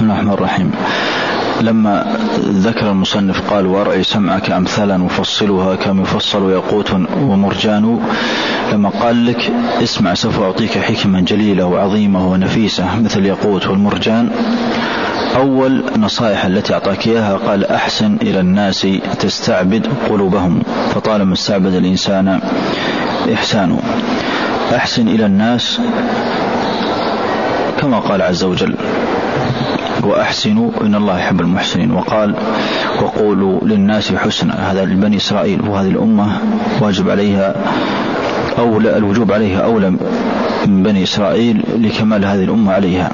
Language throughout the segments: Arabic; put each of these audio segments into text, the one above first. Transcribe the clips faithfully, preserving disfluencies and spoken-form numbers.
بسم الله الرحمن الرحيم. لما ذكر المصنف قال وارعي سمعك أمثالا مفصلها كم يفصل ياقوت ومرجان، لما قال لك اسمع سوف أعطيك حكمة جليلة وعظيمة ونفيسة مثل ياقوت والمرجان، أول نصائح التي أعطاك إياها قال أحسن إلى الناس تستعبد قلوبهم، فطالما استعبد الإنسان إحسانه. أحسن إلى الناس كما قال عز وجل وأحسنوا إن الله يحب المحسنين، وقال وقولوا للناس حسنا، هذا لبني إسرائيل، وهذه الأمة واجب عليها أولى، الوجوب عليها أولى من بني إسرائيل لكمال هذه الأمة عليها.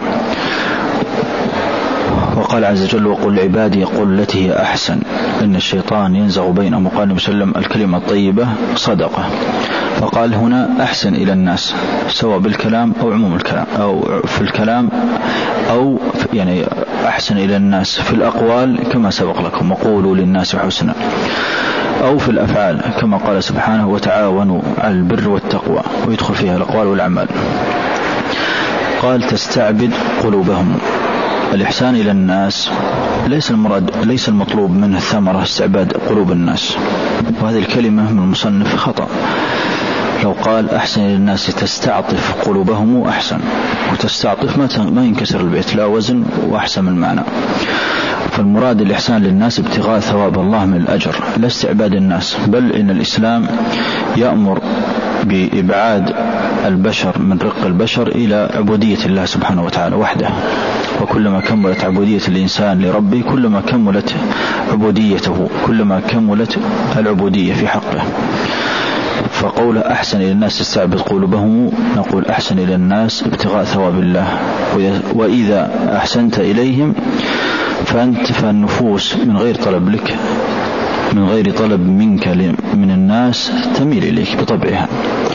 وقال عز وجل وقل لعبادي يقول التي هي أحسن إن الشيطان ينزغ بينهم، وقال النبي صلى الله عليه وسلم الكلمة الطيبة صدقة. فقال هنا أحسن إلى الناس سواء بالكلام أو عموم الكلام أو في الكلام أو يعني أحسن إلى الناس في الأقوال كما سبق لكم وقولوا للناس حسنا، أو في الأفعال كما قال سبحانه وتعاونوا على البر والتقوى، ويدخل فيها الأقوال والأعمال. قال تستعبد قلوبهم. الإحسان إلى الناس ليس المراد ليس المطلوب منه الثمرة استعباد قلوب الناس، وهذه الكلمة من المصنف خطأ. لو قال أحسن إلى الناس تستعطف قلوبهم أحسن، وتستعطف ما ما ينكسر البيت، لا وزن وأحسن من المعنى. فالمراد الإحسان للناس ابتغاء ثواب الله من الأجر لا استعباد الناس، بل إن الإسلام يأمر بإبعاد البشر من رق البشر إلى عبودية الله سبحانه وتعالى وحده، وكلما كملت عبودية الإنسان لربه كلما كملت عبوديته، كلما كملت العبودية في حقه. فقول أحسن إلى الناس استعبد قلوبهم، نقول أحسن إلى الناس ابتغاء ثواب الله، وإذا أحسنت إليهم فأنت فالنفوس من غير طلب لك من غير طلب منك من الناس تميل إليك بطبعها،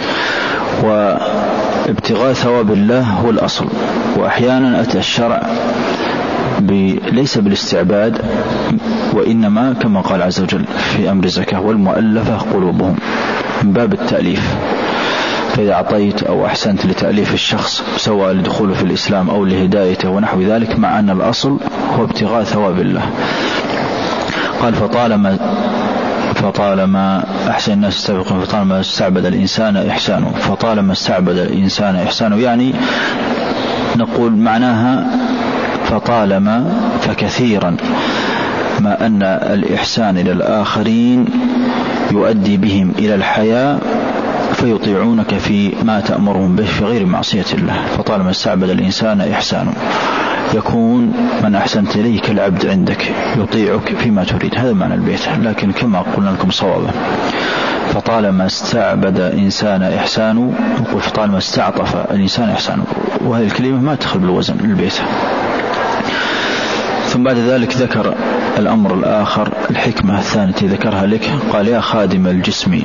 وابتغاء ثواب الله هو الأصل. وأحيانا أتى الشرع ليس بالاستعباد، وإنما كما قال عز وجل في أمر الزكاة والمؤلفة قلوبهم من باب التأليف. فإذا أعطيت أو أحسنت لتأليف الشخص سواء لدخوله في الإسلام أو لهدايته ونحو ذلك، مع أن الأصل هو ابتغاء ثواب الله. قال فطالما فطالما أحسن الناس استبقون فطالما استعبد الإنسان إحسانه، فطالما استعبد الإنسان إحسانه يعني نقول معناها فطالما فكثيرا، ما أن الإحسان إلى الآخرين يؤدي بهم إلى الحياة فيطيعونك في ما تأمرهم به في غير معصية الله. فطالما استعبد الإنسان إحسانه يكون من أحسنت إليه كالعبد عندك يطيعك فيما تريد، هذا معنى البيت. لكن كما قلنا لكم صوابا فطالما استعبد إنسان إحسانه، نقول فطالما استعطف الإنسان إحسانه، وهذه الكلمة ما تدخل بالوزن البيت. ثم بعد ذلك ذكر الأمر الآخر، الحكمة الثانية ذكرها لك، قال يا خادم الجسم.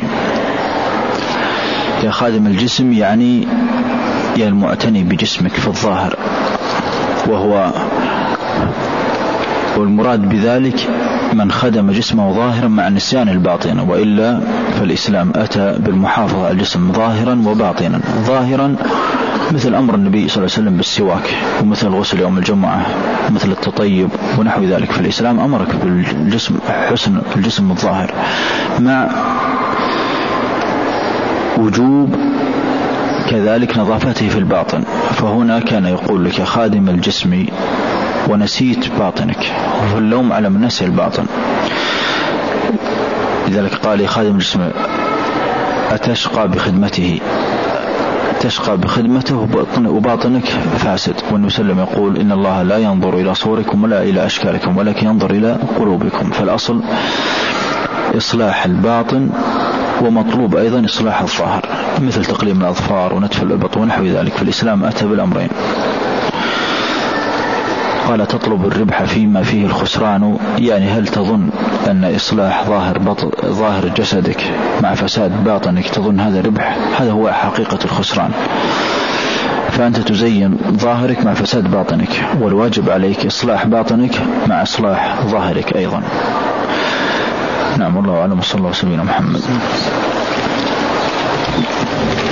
يا خادم الجسم يعني يا المعتني بجسمك في الظاهر، وهو والمراد بذلك من خدم جسمه ظاهرا مع نسيان الباطن، وإلا فالإسلام أتى بالمحافظة على الجسم ظاهرا وباطنا. ظاهرا مثل أمر النبي صلى الله عليه وسلم بالسواك، ومثل الغسل يوم الجمعة، ومثل التطيب ونحو ذلك. فالإسلام أمرك بالجسم حسن الجسم الظاهر مع وجوب كذلك نظافته في الباطن. فهنا كان يقول لك يا خادم الجسم ونسيت باطنك، فاللوم على من نسي الباطن. لذلك قال يا خادم الجسم أتشقى بخدمته، تشقى بخدمته وباطنك فاسد. والنبي صلى الله عليه وسلم يقول إن الله لا ينظر إلى صوركم ولا إلى أشكالكم ولكن ينظر إلى قلوبكم. فالأصل إصلاح الباطن، ومطلوب أيضا إصلاح الظاهر مثل تقليم الأظفار ونتف الإبط ونحو ذلك. فالإسلام أتى بالأمرين. قال تطلب الربح فيما فيه الخسران، يعني هل تظن أن إصلاح ظاهر بطن ظاهر جسدك مع فساد باطنك تظن هذا ربح؟ هذا هو حقيقة الخسران. فأنت تزين ظاهرك مع فساد باطنك، والواجب عليك إصلاح باطنك مع إصلاح ظاهرك أيضا. نعم، والله أعلم. صلى الله عليه وسلم محمد.